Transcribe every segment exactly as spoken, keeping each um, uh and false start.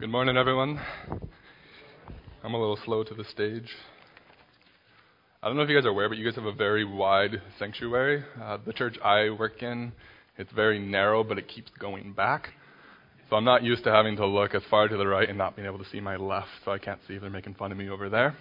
Good morning, everyone. I'm a little slow to the stage. I don't know if you guys are aware, but you guys have a very wide sanctuary. Uh, the church I work in, it's very narrow, but it keeps going back. So I'm not used to having to look as far to the right and not being able to see my left, so I can't see if they're making fun of me over there.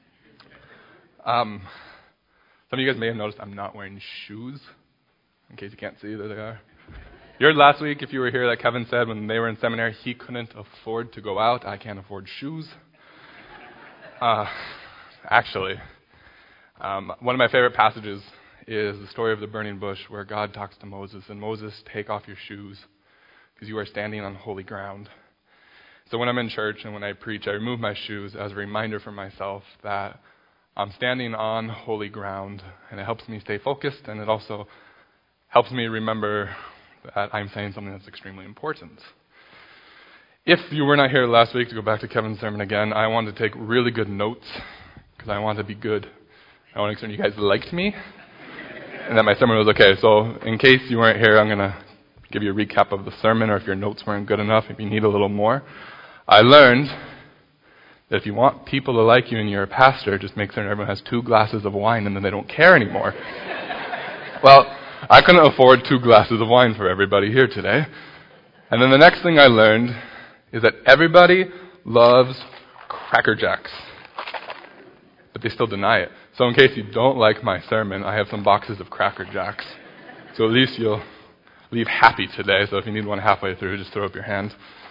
Um, some of you guys may have noticed I'm not wearing shoes. In case you can't see, there they are. You heard last week, if you were here, that Kevin said when they were in seminary, he couldn't afford to go out. I can't afford shoes. Uh, actually, um, one of my favorite passages is the story of the burning bush where God talks to Moses, and Moses, take off your shoes because you are standing on holy ground. So when I'm in church and when I preach, I remove my shoes as a reminder for myself that I'm standing on holy ground, and it helps me stay focused, and it also helps me remember that I'm saying something that's extremely important. If you were not here last week, to go back to Kevin's sermon again, I wanted to take really good notes because I wanted to be good. I want to make sure you guys liked me and that my sermon was okay. So in case you weren't here, I'm going to give you a recap of the sermon, or if your notes weren't good enough, if you need a little more. I learned that if you want people to like you and you're a pastor, just make certain everyone has two glasses of wine and then they don't care anymore. Well, I couldn't afford two glasses of wine for everybody here today. And then the next thing I learned is that everybody loves Cracker Jacks, but they still deny it. So in case you don't like my sermon, I have some boxes of Cracker Jacks. So at least you'll leave happy today. So if you need one halfway through, just throw up your hand.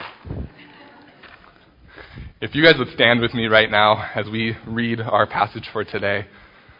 If you guys would stand with me right now as we read our passage for today.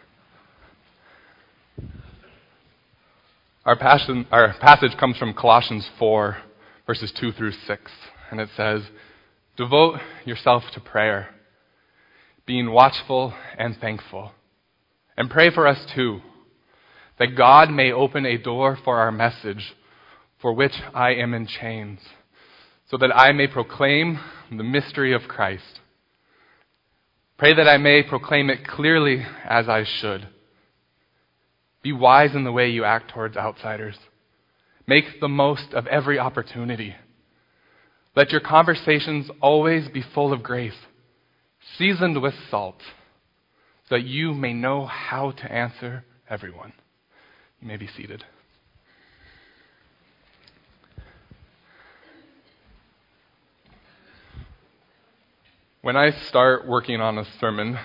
Our passage, our passage comes from Colossians four, verses two through six, and it says, "Devote yourself to prayer, being watchful and thankful. And pray for us too, that God may open a door for our message, for which I am in chains, so that I may proclaim the mystery of Christ. Pray that I may proclaim it clearly as I should. Be wise in the way you act towards outsiders. Make the most of every opportunity. Let your conversations always be full of grace, seasoned with salt, so that you may know how to answer everyone." You may be seated. When I start working on a sermon,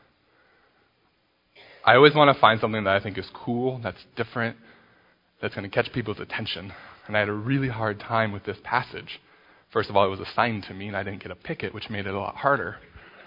I always want to find something that I think is cool, that's different, that's going to catch people's attention. And I had a really hard time with this passage. First of all, it was assigned to me, and I didn't get to pick it, which made it a lot harder.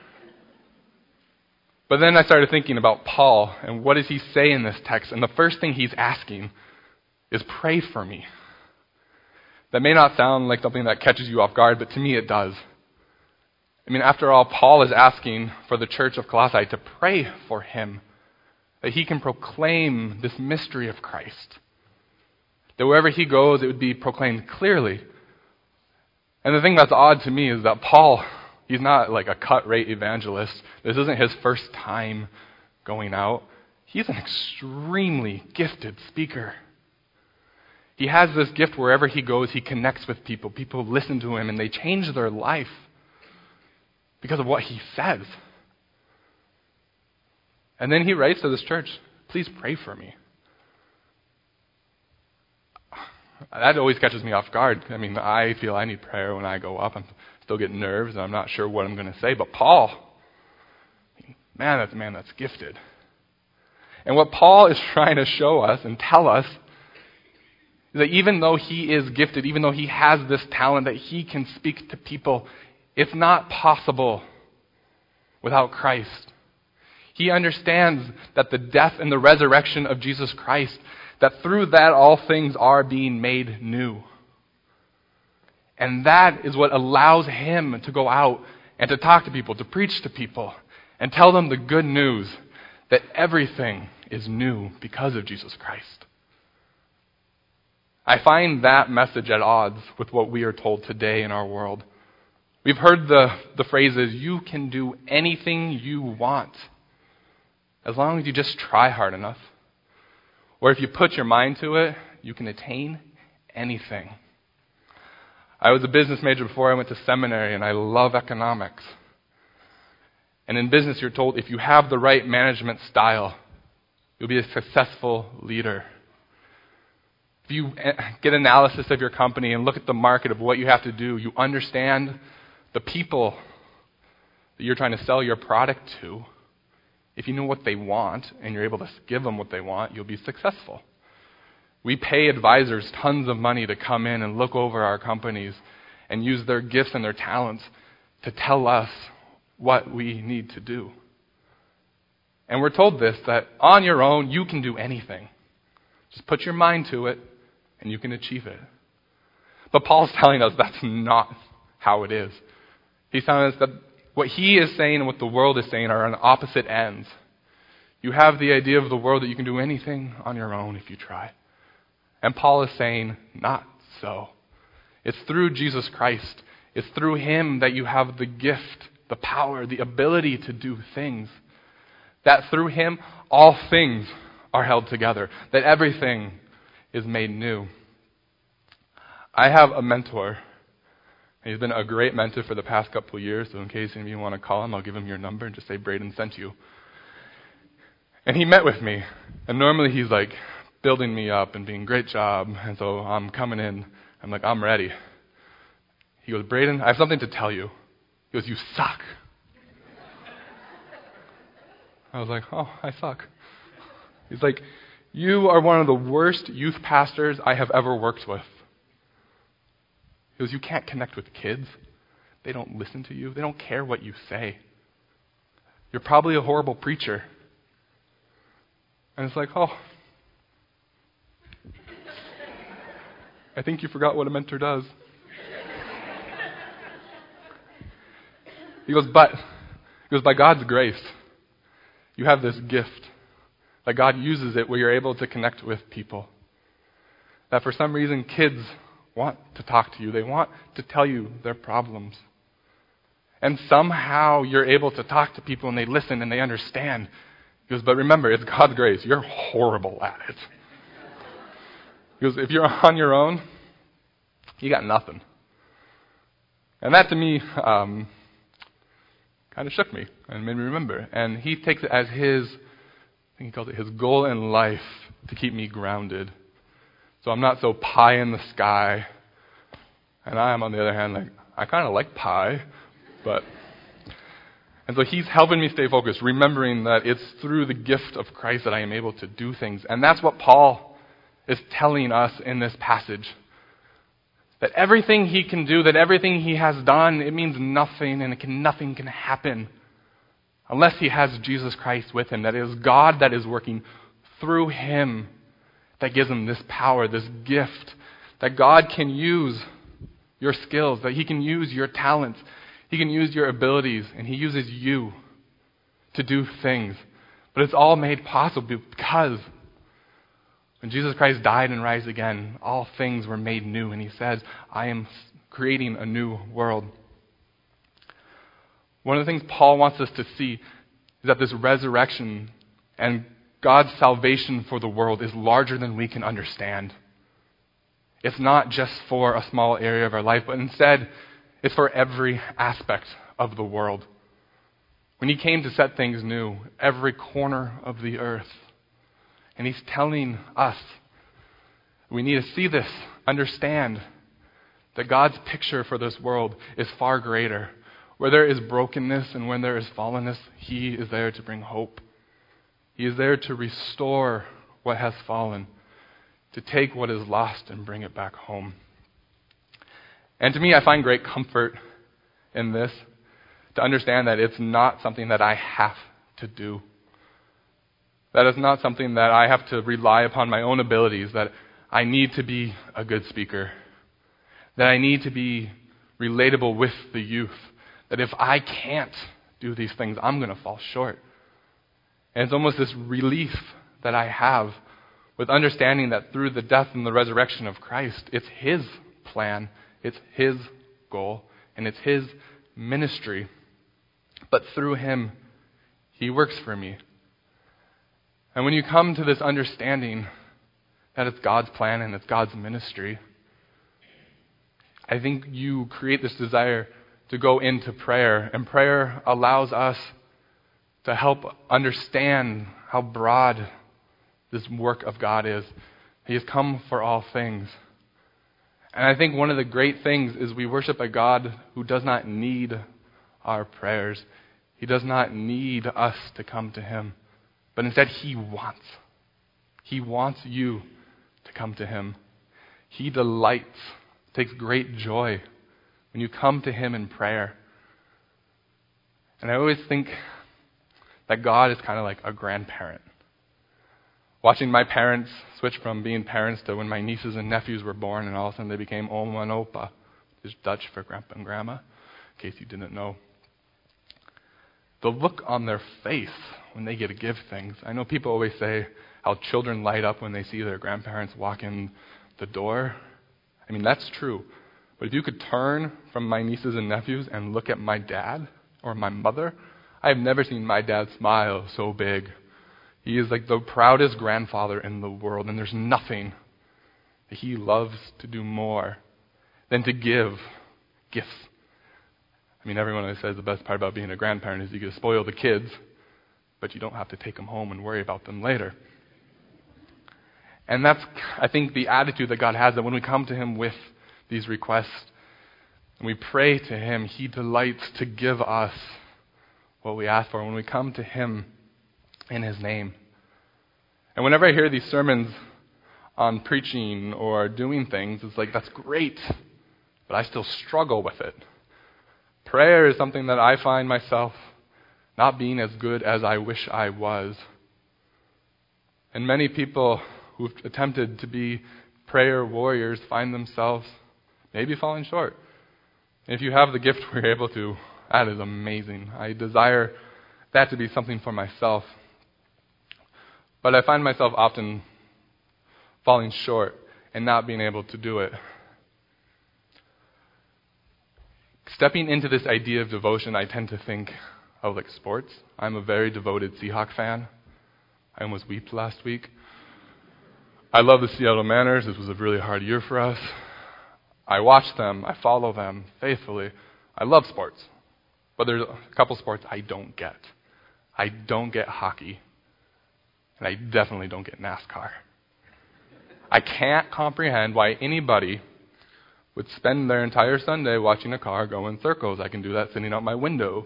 But then I started thinking about Paul, and what does he say in this text? And the first thing he's asking is, pray for me. That may not sound like something that catches you off guard, but to me it does. I mean, after all, Paul is asking for the church of Colossae to pray for him, that he can proclaim this mystery of Christ. That wherever he goes, it would be proclaimed clearly. And the thing that's odd to me is that Paul, he's not like a cut-rate evangelist. This isn't his first time going out. He's an extremely gifted speaker. He has this gift wherever he goes, he connects with people. People listen to him and they change their life because of what he says. And then he writes to this church, please pray for me. That always catches me off guard. I mean, I feel I need prayer when I go up. I'm still getting nerves, and I'm not sure what I'm going to say. But Paul, man, that's a man that's gifted. And what Paul is trying to show us and tell us is that even though he is gifted, even though he has this talent that he can speak to people, it's not possible without Christ. He understands that the death and the resurrection of Jesus Christ, that through that all things are being made new. And that is what allows him to go out and to talk to people, to preach to people, and tell them the good news that everything is new because of Jesus Christ. I find that message at odds with what we are told today in our world. We've heard the, the phrases, you can do anything you want, as long as you just try hard enough. Or if you put your mind to it, you can attain anything. I was a business major before I went to seminary, and I love economics. And in business, you're told if you have the right management style, you'll be a successful leader. If you get analysis of your company and look at the market of what you have to do, you understand the people that you're trying to sell your product to. If you know what they want and you're able to give them what they want, you'll be successful. We pay advisors tons of money to come in and look over our companies and use their gifts and their talents to tell us what we need to do. And we're told this, that on your own, you can do anything. Just put your mind to it, and you can achieve it. But Paul's telling us that's not how it is. He's telling us that what he is saying and what the world is saying are on opposite ends. You have the idea of the world that you can do anything on your own if you try. And Paul is saying, not so. It's through Jesus Christ. It's through him that you have the gift, the power, the ability to do things. That through him, all things are held together. That everything is made new. I have a mentor. He's been a great mentor for the past couple of years, so in case any of you want to call him, I'll give him your number and just say Braden sent you. And he met with me, and normally he's like building me up and being, great job, and so I'm coming in, I'm like, I'm ready. He goes, Braden, I have something to tell you. He goes, you suck. I was like, oh, I suck. He's like, you are one of the worst youth pastors I have ever worked with. He goes, you can't connect with kids. They don't listen to you. They don't care what you say. You're probably a horrible preacher. And it's like, oh, I think you forgot what a mentor does. He goes, but, he goes, by God's grace, you have this gift. That God uses it where you're able to connect with people. That for some reason kids want to talk to you. They want to tell you their problems. And somehow you're able to talk to people and they listen and they understand. He goes, but remember, it's God's grace. You're horrible at it. He goes, if you're on your own, you got nothing. And that to me um, kind of shook me and made me remember. And he takes it as his, I think he calls it his goal in life to keep me grounded. So I'm not so pie in the sky. And I am, on the other hand, like, I kind of like pie, but... And so he's helping me stay focused, remembering that it's through the gift of Christ that I am able to do things. And that's what Paul is telling us in this passage. That everything he can do, that everything he has done, it means nothing, and it can, nothing can happen unless he has Jesus Christ with him. That it is God that is working through him that gives him this power, this gift, that God can use your skills, that he can use your talents, he can use your abilities, and he uses you to do things. But it's all made possible because when Jesus Christ died and rose again, all things were made new, and he says, I am creating a new world. One of the things Paul wants us to see is that this resurrection and God's salvation for the world is larger than we can understand. It's not just for a small area of our life, but instead, it's for every aspect of the world. When he came to set things new, every corner of the earth, and he's telling us, we need to see this, understand that God's picture for this world is far greater. Where there is brokenness and when there is fallenness, he is there to bring hope. He is there to restore what has fallen, to take what is lost and bring it back home. And to me, I find great comfort in this, to understand that it's not something that I have to do. That is not something that I have to rely upon my own abilities, that I need to be a good speaker, that I need to be relatable with the youth, that if I can't do these things, I'm going to fall short. And it's almost this relief that I have with understanding that through the death and the resurrection of Christ, it's his plan, it's his goal, and it's his ministry. But through him, he works for me. And when you come to this understanding that it's God's plan and it's God's ministry, I think you create this desire to go into prayer, and prayer allows us to help understand how broad this work of God is. He has come for all things. And I think one of the great things is we worship a God who does not need our prayers. He does not need us to come to Him. But instead, He wants. He wants you to come to Him. He delights, takes great joy when you come to Him in prayer. And I always think that God is kind of like a grandparent. Watching my parents switch from being parents to when my nieces and nephews were born, and all of a sudden they became Oma and Opa, which is Dutch for Grandpa and Grandma, in case you didn't know. The look on their face when they get to give things. I know people always say how children light up when they see their grandparents walk in the door. I mean, that's true. But if you could turn from my nieces and nephews and look at my dad or my mother, I have never seen my dad smile so big. He is like the proudest grandfather in the world, and there's nothing that he loves to do more than to give gifts. I mean, everyone always says the best part about being a grandparent is you get to spoil the kids, but you don't have to take them home and worry about them later. And that's, I think, the attitude that God has, that when we come to Him with these requests and we pray to Him, He delights to give us what we ask for when we come to Him in His name. And whenever I hear these sermons on preaching or doing things, it's like, that's great, but I still struggle with it. Prayer is something that I find myself not being as good as I wish I was. And many people who've attempted to be prayer warriors find themselves maybe falling short. And if you have the gift we're able to, that is amazing. I desire that to be something for myself. But I find myself often falling short and not being able to do it. Stepping into this idea of devotion, I tend to think of like sports. I'm a very devoted Seahawks fan. I almost wept last week. I love the Seattle Mariners. This was a really hard year for us. I watch them. I follow them faithfully. I love sports. But there's a couple sports I don't get. I don't get hockey. And I definitely don't get NASCAR. I can't comprehend why anybody would spend their entire Sunday watching a car go in circles. I can do that sitting out my window.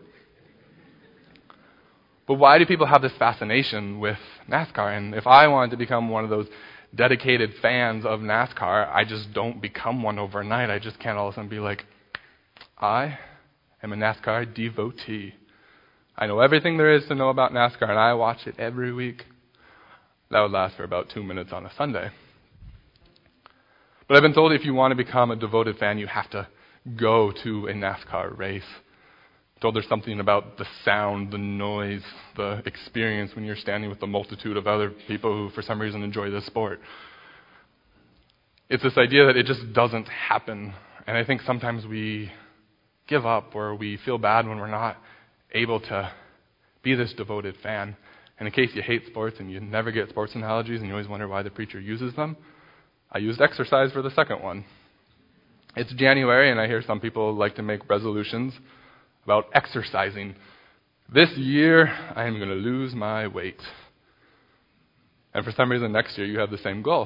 But why do people have this fascination with NASCAR? And if I wanted to become one of those dedicated fans of NASCAR, I just don't become one overnight. I just can't all of a sudden be like, I am a NASCAR devotee. I know everything there is to know about NASCAR, and I watch it every week. That would last for about two minutes on a Sunday. But I've been told if you want to become a devoted fan, you have to go to a NASCAR race. I'm told there's something about the sound, the noise, the experience when you're standing with a multitude of other people who for some reason enjoy this sport. It's this idea that it just doesn't happen. And I think sometimes we give up or we feel bad when we're not able to be this devoted fan. And in case you hate sports and you never get sports analogies and you always wonder why the preacher uses them, I used exercise for the second one. It's January, and I hear some people like to make resolutions about exercising. This year, I am going to lose my weight. And for some reason, next year, you have the same goal.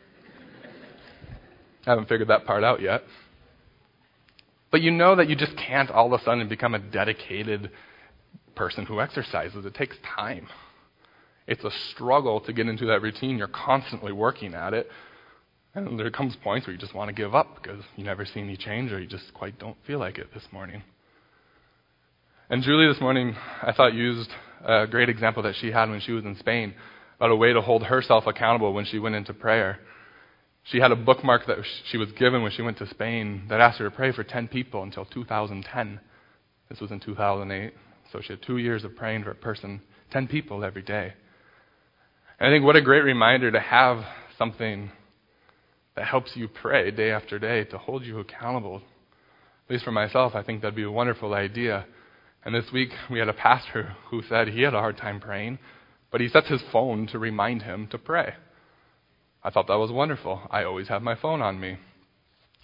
I haven't figured that part out yet. But you know that you just can't all of a sudden become a dedicated person who exercises. It takes time. It's a struggle to get into that routine. You're constantly working at it. And there comes points where you just want to give up because you never see any change or you just quite don't feel like it this morning. And Julie this morning, I thought, used a great example that she had when she was in Spain about a way to hold herself accountable when she went into prayer. She had a bookmark that she was given when she went to Spain that asked her to pray for ten people until two thousand ten. This was in two thousand eight. So she had two years of praying for a person, ten people every day. And I think what a great reminder to have something that helps you pray day after day, to hold you accountable. At least for myself, I think that'd be a wonderful idea. And this week, we had a pastor who said he had a hard time praying, but he sets his phone to remind him to pray. I thought that was wonderful. I always have my phone on me.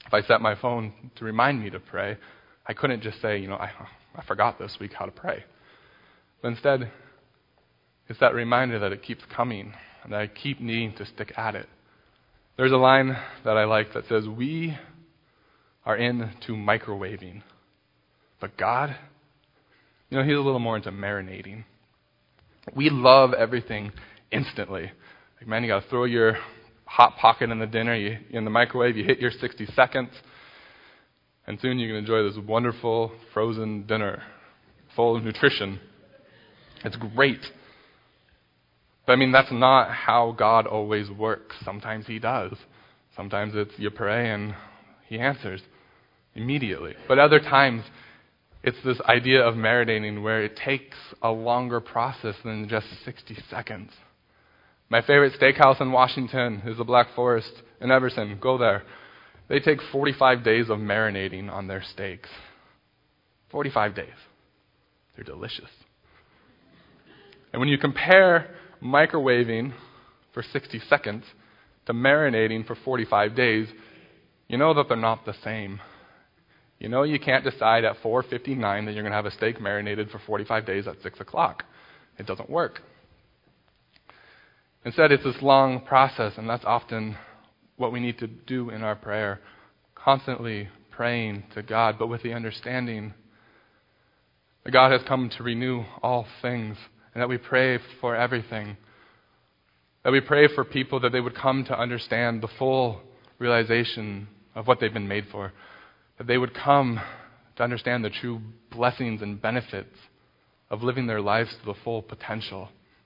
if I set my phone to remind me to pray, I couldn't just say, you know, I, I forgot this week how to pray. But instead, it's that reminder that it keeps coming and that I keep needing to stick at it. There's a line that I like that says, we are into microwaving, but God, you know, He's a little more into marinating. We love everything instantly. Like, man, you got to throw your Hot Pocket in the dinner, you, in the microwave, you hit your sixty seconds, and soon you can enjoy this wonderful frozen dinner full of nutrition. It's great. But I mean, that's not how God always works. Sometimes He does. Sometimes it's you pray and He answers immediately. But other times, it's this idea of marinating where it takes a longer process than just sixty seconds. My favorite steakhouse in Washington is the Black Forest in Everson. Go there. They take forty-five days of marinating on their steaks. forty-five days. They're delicious. And when you compare microwaving for sixty seconds to marinating for forty-five days, you know that they're not the same. You know you can't decide at four fifty-nine that you're going to have a steak marinated for forty-five days at six o'clock. It doesn't work. Instead, it's this long process, and that's often what we need to do in our prayer. Constantly praying to God, but with the understanding that God has come to renew all things, and that we pray for everything. That we pray for people that they would come to understand the full realization of what they've been made for. That they would come to understand the true blessings and benefits of living their lives to the full potential.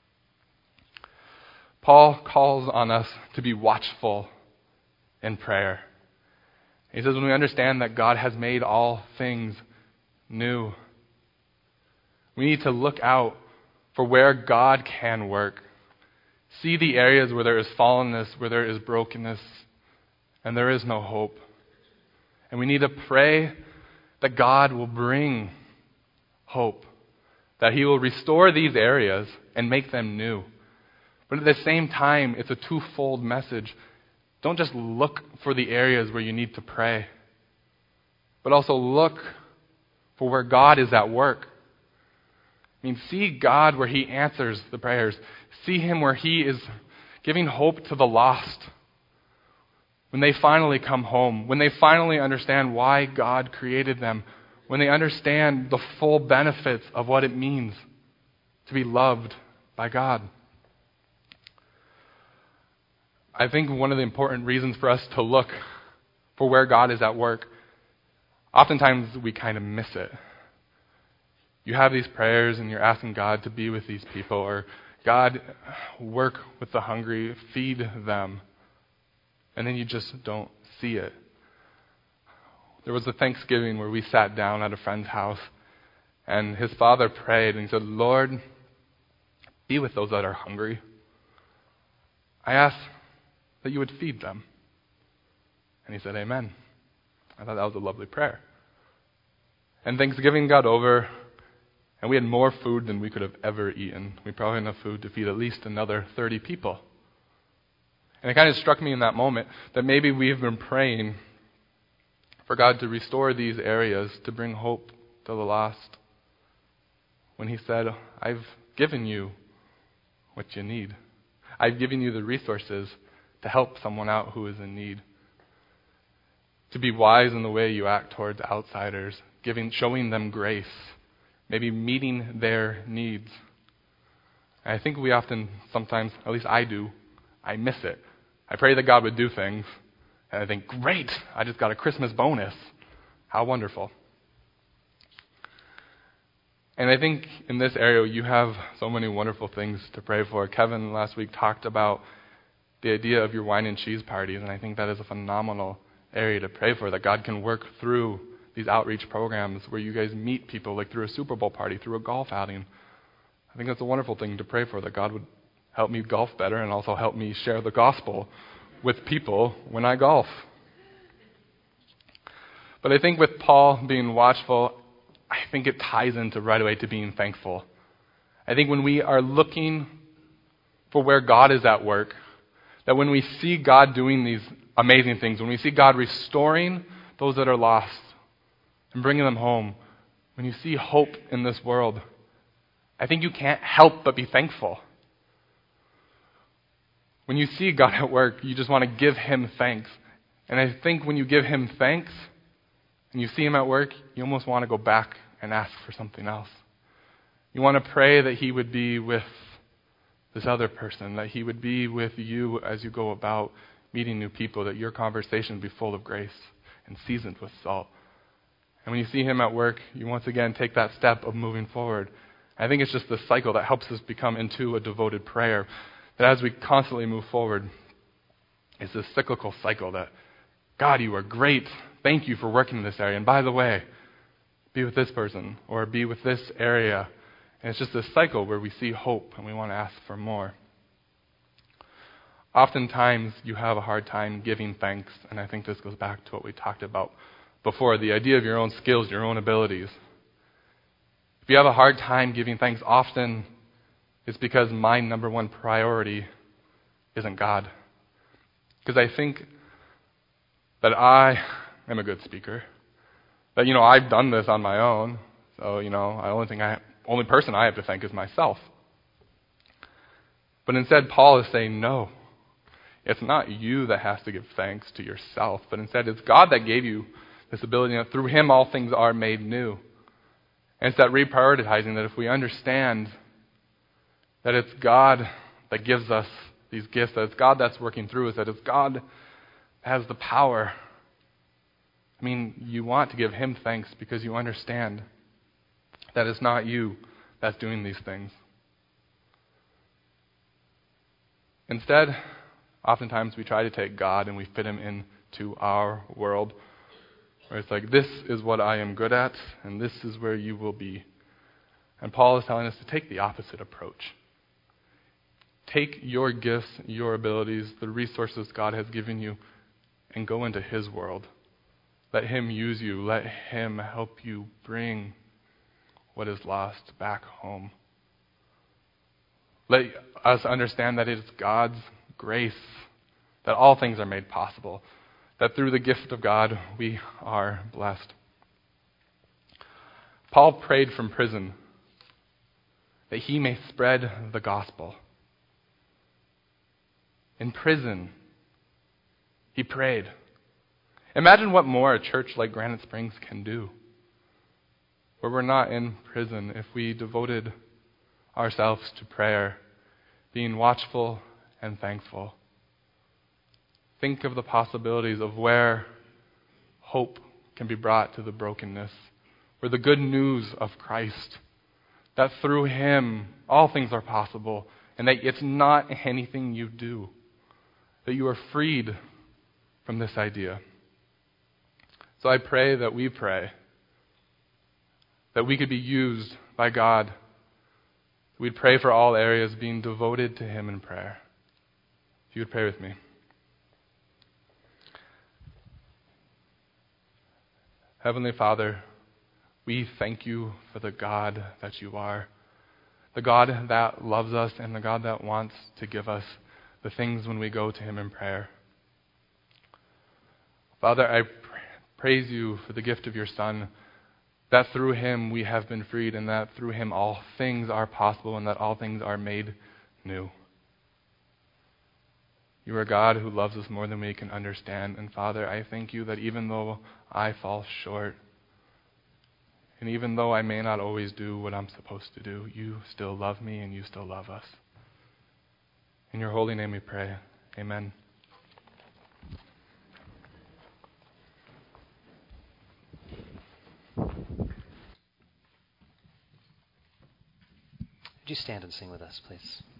Paul calls on us to be watchful in prayer. He says when we understand that God has made all things new, we need to look out for where God can work. See the areas where there is fallenness, where there is brokenness, and there is no hope. And we need to pray that God will bring hope, that He will restore these areas and make them new. But at the same time, it's a twofold message. Don't just look for the areas where you need to pray, but also look for where God is at work. I mean, see God where He answers the prayers. See Him where He is giving hope to the lost. When they finally come home, when they finally understand why God created them, when they understand the full benefits of what it means to be loved by God. I think one of the important reasons for us to look for where God is at work, oftentimes we kind of miss it. You have these prayers and you're asking God to be with these people, or God, work with the hungry, feed them, and then you just don't see it. There was a Thanksgiving where we sat down at a friend's house, and his father prayed and he said, Lord, be with those that are hungry. I ask that you would feed them. And he said, amen. I thought that was a lovely prayer. And Thanksgiving got over, and we had more food than we could have ever eaten. We probably had enough food to feed at least another thirty people. And it kind of struck me in that moment that maybe we've been praying for God to restore these areas, to bring hope to the lost, when He said, I've given you what you need. I've given you the resources to help someone out who is in need. To be wise in the way you act towards outsiders, giving, showing them grace, maybe meeting their needs. And I think we often, sometimes, at least I do, I miss it. I pray that God would do things, and I think, great, I just got a Christmas bonus. How wonderful. And I think in this area, you have so many wonderful things to pray for. Kevin last week talked about the idea of your wine and cheese parties, and I think that is a phenomenal area to pray for, that God can work through these outreach programs where you guys meet people, like through a Super Bowl party, through a golf outing. I think that's a wonderful thing to pray for, that God would help me golf better and also help me share the gospel with people when I golf. But I think with Paul being watchful, I think it ties into right away to being thankful. I think when we are looking for where God is at work, that when we see God doing these amazing things, when we see God restoring those that are lost and bringing them home, when you see hope in this world, I think you can't help but be thankful. When you see God at work, you just want to give Him thanks. And I think when you give Him thanks and you see Him at work, you almost want to go back and ask for something else. You want to pray that He would be with this other person, that He would be with you as you go about meeting new people, that your conversation be full of grace and seasoned with salt. And when you see Him at work, you once again take that step of moving forward. I think it's just this cycle that helps us become into a devoted prayer. That as we constantly move forward, it's this cyclical cycle that, God, you are great. Thank you for working in this area. And by the way, be with this person or be with this area. And it's just this cycle where we see hope and we want to ask for more. Oftentimes, you have a hard time giving thanks, and I think this goes back to what we talked about before, the idea of your own skills, your own abilities. If you have a hard time giving thanks, often it's because my number one priority isn't God. Because I think that I am a good speaker. That, you know, I've done this on my own. So, you know, the only thing I, only person I have to thank is myself. But instead, Paul is saying, no. It's not you that has to give thanks to yourself, but instead it's God that gave you this ability, and through Him all things are made new. And it's that reprioritizing, that if we understand that it's God that gives us these gifts, that it's God that's working through us, that it's God that has the power. I mean, you want to give Him thanks because you understand that it's not you that's doing these things. Instead, oftentimes we try to take God and we fit Him into our world, where it's like, this is what I am good at, and this is where you will be. And Paul is telling us to take the opposite approach. Take your gifts, your abilities, the resources God has given you, and go into His world. Let Him use you. Let Him help you bring what is lost back home. Let us understand that it is God's grace that all things are made possible, that through the gift of God we are blessed. Paul prayed from prison that he may spread the gospel. In prison, he prayed. Imagine what more a church like Granite Springs can do, where we're not in prison, if we devoted ourselves to prayer, being watchful and thankful. Think of the possibilities of where hope can be brought to the brokenness, where the good news of Christ, that through Him all things are possible, and that it's not anything you do, that you are freed from this idea. So I pray that we pray, that we could be used by God. We'd pray for all areas, being devoted to Him in prayer. If you would pray with me. Heavenly Father, we thank You for the God that You are, the God that loves us and the God that wants to give us the things when we go to Him in prayer. Father, I praise You for the gift of Your Son, that through Him we have been freed, and that through Him all things are possible, and that all things are made new. You are God who loves us more than we can understand. And Father, I thank You that even though I fall short, and even though I may not always do what I'm supposed to do, You still love me and You still love us. In Your holy name we pray. Amen. Would you stand and sing with us, please?